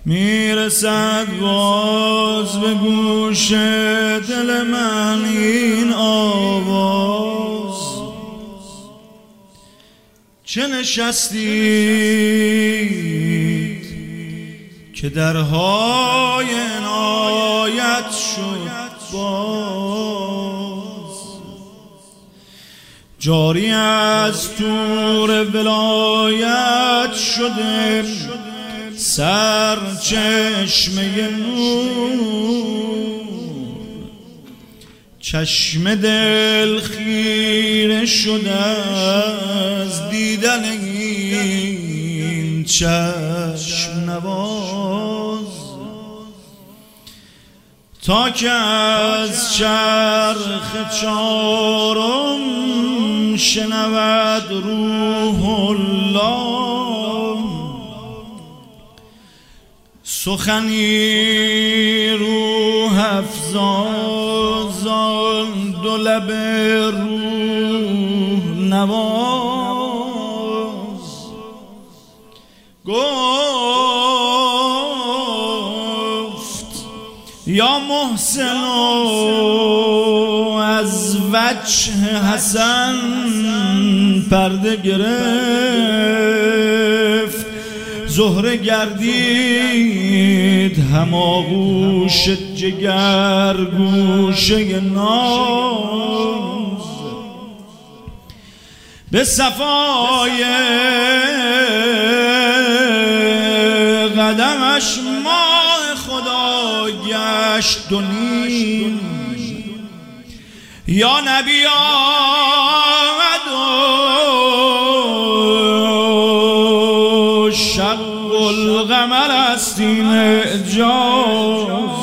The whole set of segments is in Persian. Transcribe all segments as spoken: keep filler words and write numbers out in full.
میرسد باز به گوش دل من این آواز، چه نشستید که درهای عنایت شد باز، جاری از طور ولایت شده سر چشمه نور، چشم دل خیره شده از دیدن این چشم نواز، تا که از چرخ چارم شنود روح الله سخنی روح افزاز آن دو لب روح نواز، گفت یا محسن از وجه حسن پرده گرفت، زهره گردید هماغوش جگر گوشه ناز، به صفای قدمش ماه خدا گشت و نیم، یا نبی آمد و شق القمر است این اعجاز،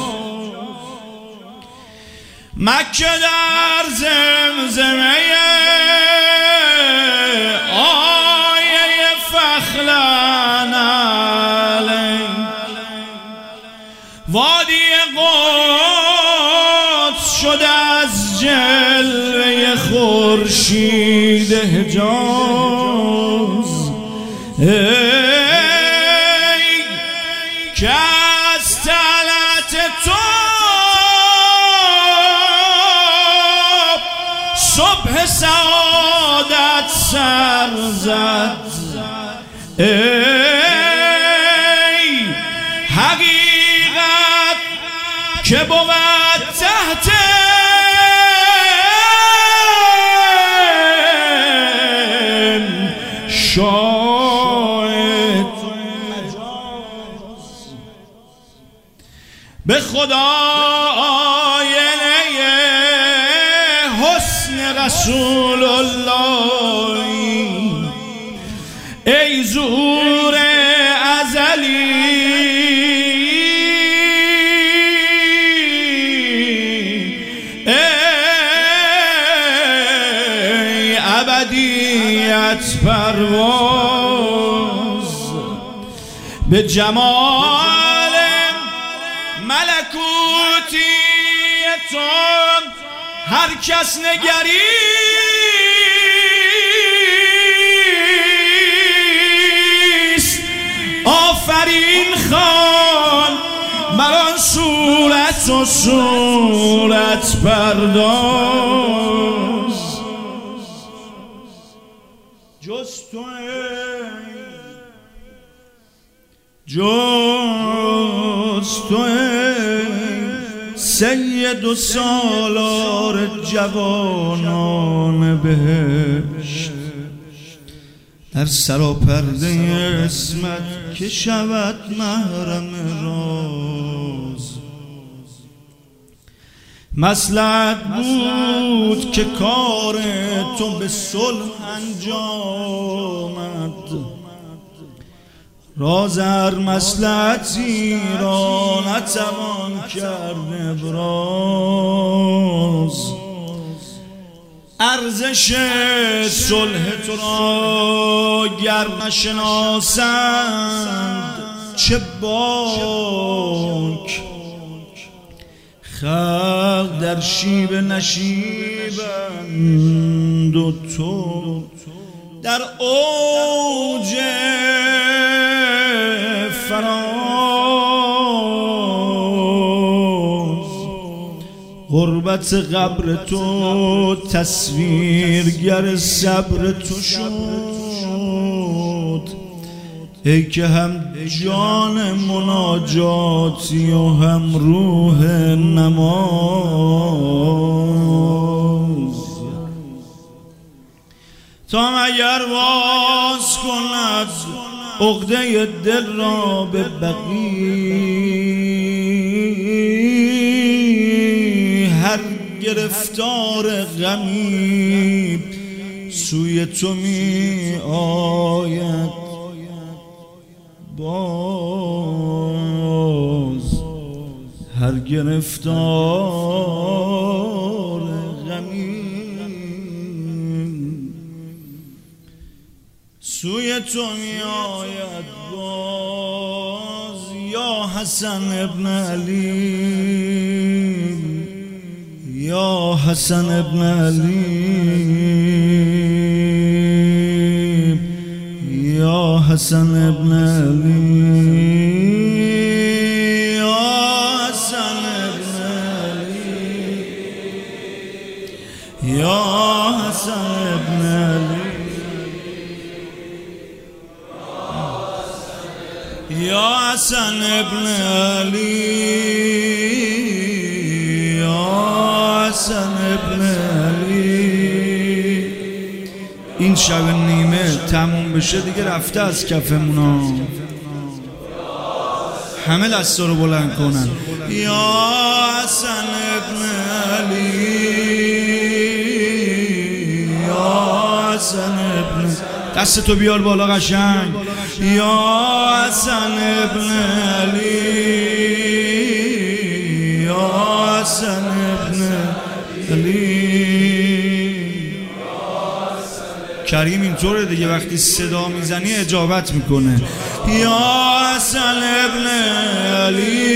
مکه در زمزمه آیه فخلن علی، وادی قدس شده از جلوه خورشید حجاز، ای که از طلعت تو صبح سعادت سر زد، ای حقیقت که بود تحت شاهد به خدا آینه حسن رسول الله، ای ظهور ازلی ای ابدیت پرواز، به جمال ملکوتی تو هر کس نگریست، آفرین خوان بر آن صورت و صورت پرداز، جز تو جز تو سید و سالار جوانان بهشت، در سراپرده اسمت که شود محرم راز، مصلحت بود که کار تو به صلح انجامد، راز هر مصلحتی را نتوان کرد ابراز، ارزش صلح تو را گر نشناسند چه باک، خلق در شیب نشیبند و تو در اوج فراز، غربت قبر تو تصویرگر صبر تو شد، ای که هم جان مناجاتی و هم روح نماز. تا مگر باز کند عقده دل را به بقی، هر گرفتار غمی سوی تو می آید باز. هر گرفتار غمی سوی تو می آید باز. یا حسن ابن علی، یا حسن ابن علی، یا حسن ابن علی، یا حسن ابن علی، یا حسن ابن علی، یا حسن ابن علی، یا حسن ابن علی. این شب نیمه تموم بشه دیگه رفته از کفمونا، همه دستا رو بلند کنن. یا حسن ابن علی، یا حسن ابن، دست تو بیار بالا قشنگ. یا حسن ابن علی، یا حسن ابن علی. کریم اینطوره دیگه، وقتی صدا میزنی اجابت میکنه. یا حسن ابن علی،